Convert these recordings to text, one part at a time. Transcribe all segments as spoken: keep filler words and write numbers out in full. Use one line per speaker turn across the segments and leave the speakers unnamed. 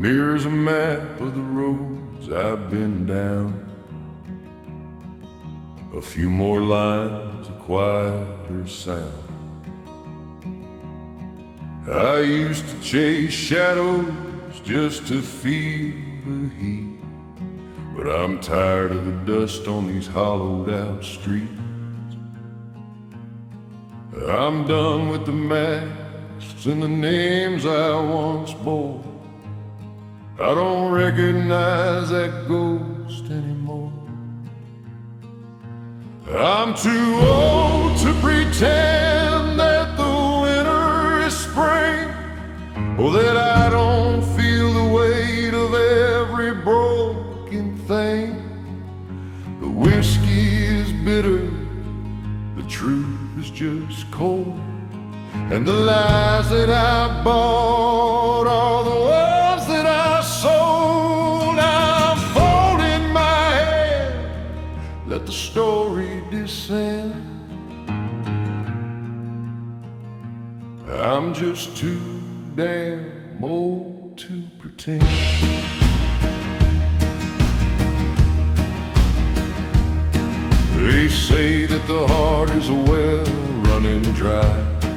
Near as a map of the roads I've been down. A few more lines, a quieter sound. I used to chase shadows just to feel the heat, but I'm tired of the dust on these hollowed out streets. I'm done with the masks and the names I once bore. I don't recognize that ghost anymore. I'm too old to pretend that the winter is spring, or that I don't feel the weight of every broken thing. The whiskey is bitter, the truth is just cold, and the lies that I bought are the ones that I sold. I'm folding my head, let the story descend. I'm just too damn old to pretend. They say that the heart is a well running dry.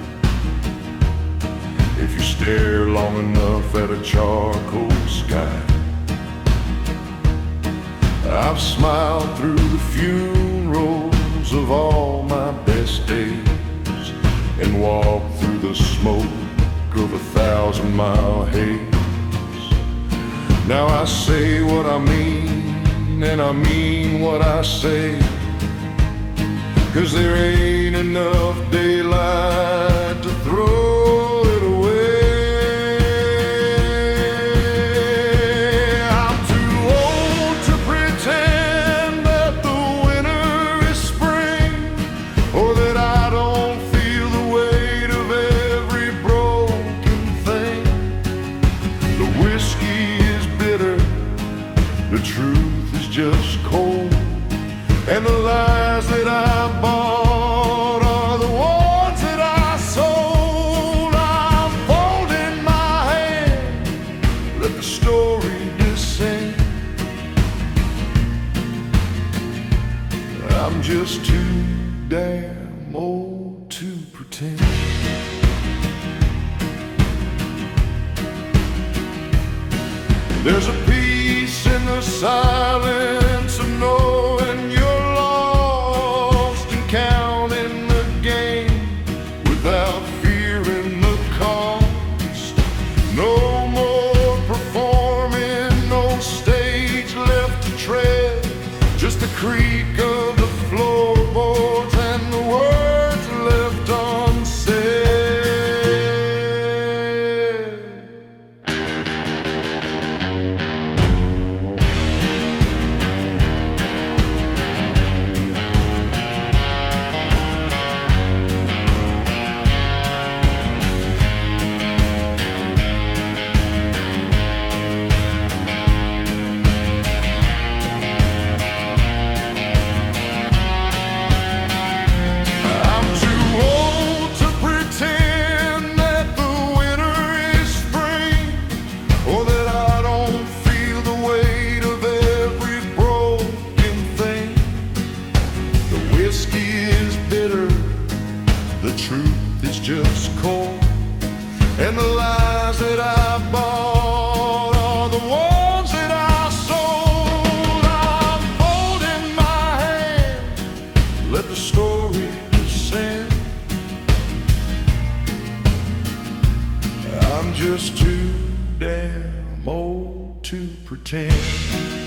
If you stare long enough at a charcoal sky. I've smiled through the funerals of all my best days, and walked through the smoke of a thousand mile haze. Now I say what I mean, and I mean what I say, 'cause there ain't enough daylight to throw it away. I'm too old to pretend that the winter is spring, or that I don't feel the weight of every broken thing. The whiskey is bitter, the truth is just cold, and the lies that I bought are the ones that I sold. I'm folding my hand, let the story descend. I'm just too damn old to pretend. There's a peace in the silence of knowing you're lost, and counting the game without fearing the cost. No more performing, no stage left to tread, just the creak of the floorboards and the words left unsaid. I'm too old to pretend that the winter is spring, or that I don't feel the weight of every broken thing. The whiskey is bitter, the truth is just cold, and the lies that I bought are the ones that I sold. I'm folding my hand, let the story descend. I'm just too damn old to pretend.